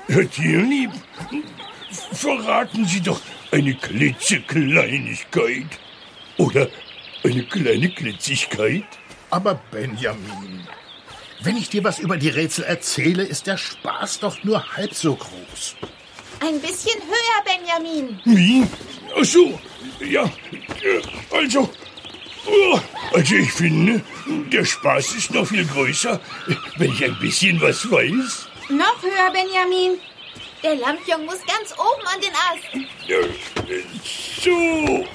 Herr Tierlieb, verraten Sie doch eine klitzekleinigkeit. Oder eine kleine Klitzigkeit. Aber Benjamin, wenn ich dir was über die Rätsel erzähle, ist der Spaß doch nur halb so groß. Ein bisschen höher, Benjamin. Wie? Ach so, ja, also ich finde, der Spaß ist noch viel größer, wenn ich ein bisschen was weiß. Noch höher, Benjamin. Der Lampion muss ganz oben an den Ast. So.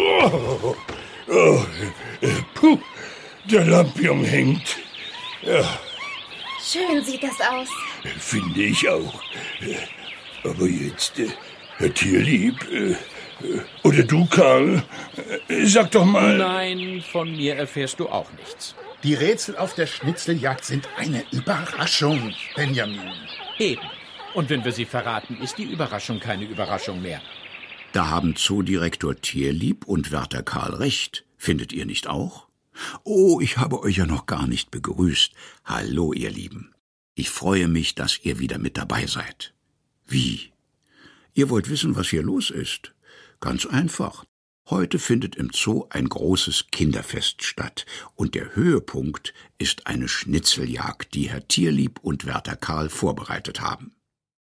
Puh, der Lampion hängt. Ja. Schön sieht das aus. Finde ich auch. Aber jetzt, Herr Tierlieb, oder du, Karl, sag doch mal... Nein, von mir erfährst du auch nichts. Die Rätsel auf der Schnitzeljagd sind eine Überraschung, Benjamin. Eben. Und wenn wir sie verraten, ist die Überraschung keine Überraschung mehr. Da haben Zoodirektor Tierlieb und Wärter Karl recht. Findet ihr nicht auch? Oh, ich habe euch ja noch gar nicht begrüßt. Hallo, ihr Lieben. Ich freue mich, dass ihr wieder mit dabei seid. Wie? Ihr wollt wissen, was hier los ist? Ganz einfach. Heute findet im Zoo ein großes Kinderfest statt. Und der Höhepunkt ist eine Schnitzeljagd, die Herr Tierlieb und Wärter Karl vorbereitet haben.